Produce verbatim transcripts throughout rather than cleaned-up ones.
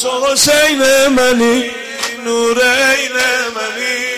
تو حسین منی نورین منی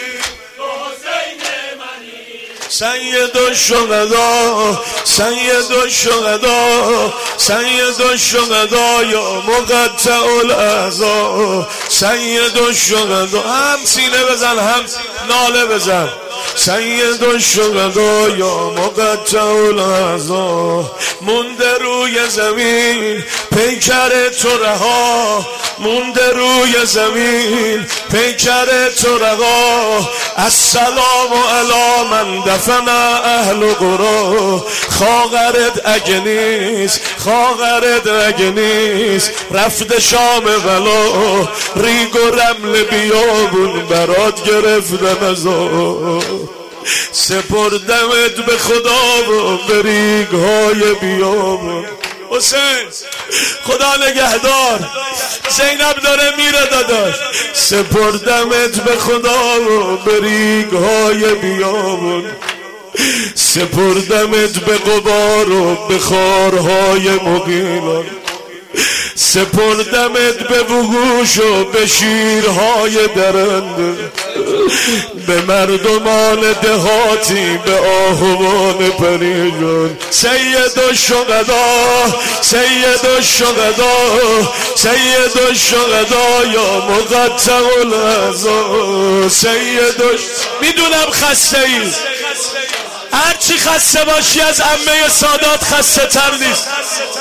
سید الشهدا سید الشهدا سید الشهدا یا مقطع الاعضا سید الشهدا هم سینه بزن هم ناله بزن سید الشهدا یا مقطع الاعضا مونده روی زمین پیکر تو رها مونده روی زمین پیکر تو رها السلام علی من دفن اهل قرا خاغرت اگه نیست خاغرت اگه نیست رفت شام ولا ریگ و رمل بیابون برات گرفتن ازا سپردمت به خدا و به ریگ های بیابون حسین خدا نگهدار زینب داره میره داداش سپردمت به خدا و به ریگ های بیابون سپردمت به غبار و به خارهای مغیلان سپردمت به وحوش و به شیرهای درنده به مردمان دهاتی به آهوان پریشان سید الشهدا سید الشهدا سید الشهدا یا مقطع الاعضا سید میدونم خسته ای هرچی خسته باشی از عمه سادات خسته تر نیست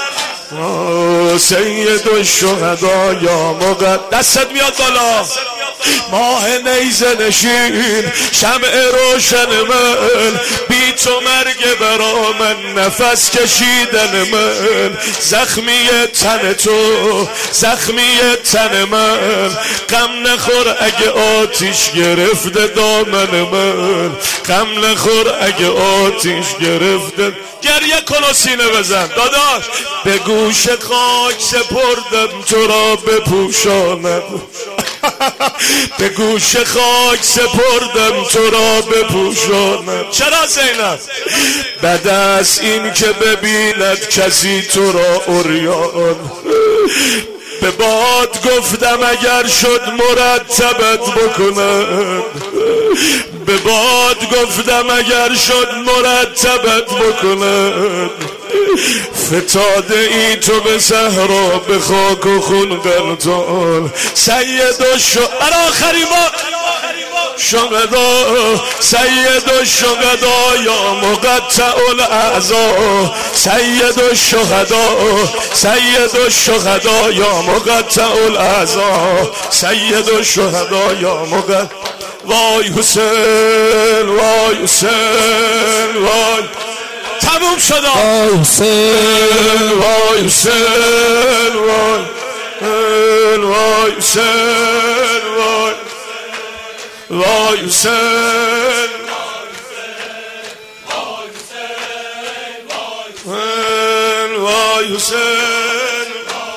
سید الشهدا یا مقطع دستت میاد بالا ماه نیزه نشین شمع روشن من بی تو مرگ برا من نفس کشیدن من زخمی تن تو زخمی تن من غم نخور اگه آتیش گرفته دامن من غم نخور اگه آتیش گرفته گریه کن و سینه بزن داداش به گوش خاک سپردم تو را بپوشاند به گوش خاک سپردم تو را بپوشاند چرا زینب بعد از این که ببیند کسی تو را عریان به باد گفتم اگر شد مرتبت بکنند به باد گفتم اگر شد مرتبت بکنند فتاده ای تو به صحرا به خاک و خون قلتان سید الشهدا آخری ما شهدا سید الشهدا یا مقطع الاعضا سید الشهدا سید الشهدا یا مقطع الاعضا سید الشهدا یا مقطع وای حسین وای حسین وای تموم شد وای حسین وای حسین وای وای حسین وای وای حسین وای حسین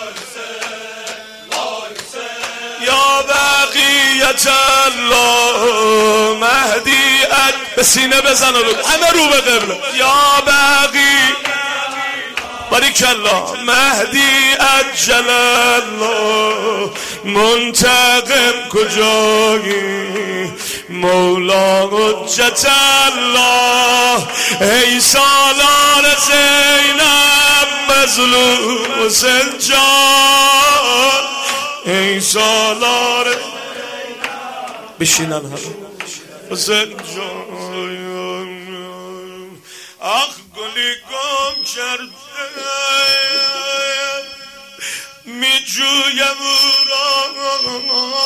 یا بقیت الله مهدی به سینه بزن و بگو همه رو به قبله یا بقی باریکالله مهدی عجل الله منتقم کجایی مولا حجت الله ای سالار زینب مظلوم حسین جان ای سالار بشینن همه حسین جان آخ گلی گم کرده می جویم او را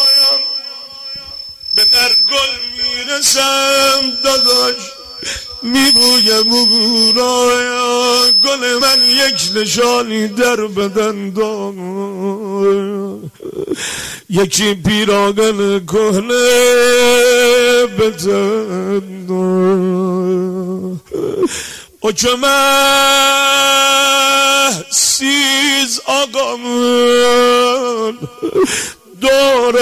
به نرگل می رسم داداش می بویم او را گل من یک نشانی در بدن داد یکی پیراهن کهنه بدن او چمه سیز آقامون دور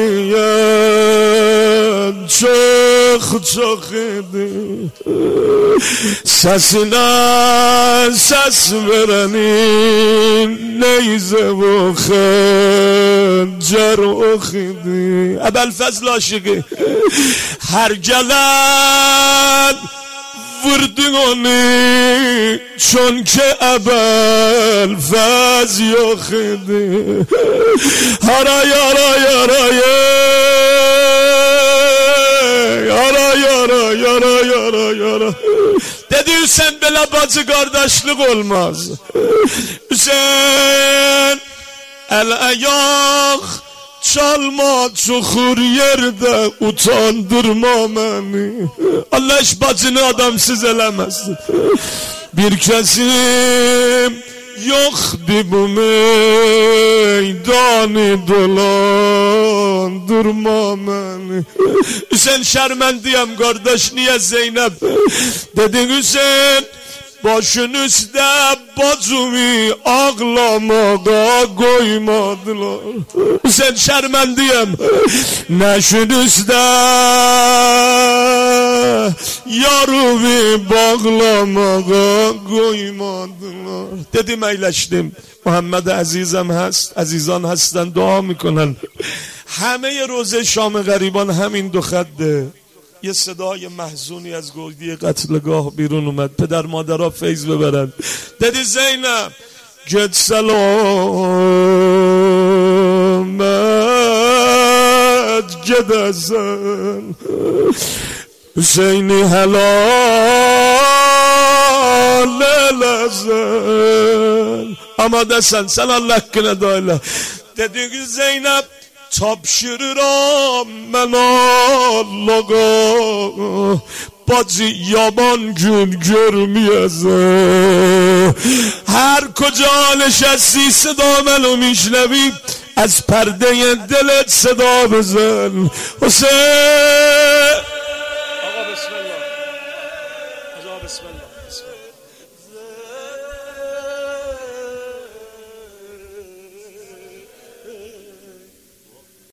علیت چخ چخیدی سسینا سس برنی نیزه و خنجر و خیدی ابوالفضل عاشقی هر گلن وردگانی چون که ابوالفضل یاخیدی هرا یارا یارا yara yara yara yara yara dedi Hüseyin belə bacı qardaşlıq olmaz Hüseyin el ayak çalma çukur yerde utandırma beni Allah iş bacını adamsız eləməsin bir kesim yoktu bu meydanı dolandırma beni Hüseyin şermendiyem kardeş niye Zeynep dedin Hüseyin başın üstte bacımı ağlamada koymadılar Hüseyin şermendiyem neşin üstte yarımı bağlamağa koymadılar dedim eyleştim Muhammed azizم هست عزیزان هستن دعا میکنن همه روزه شام غریبان همین دو خطه یه صدای محزونی از گودی قتلگاه بیرون اومد پدر مادرها فیض ببرن دیدی زینب گد سلامت گد ازن حسینی helal elezin amade sen sen Allah hakkına dayla dedi ki Zeynep tapşırıram ben Allah'a bacı yaban gün görmeyezim her koca nşesتی صدا منو میشنوی از پرده دلت صدا بزن حسین آقا بسم الله آقا بسم الله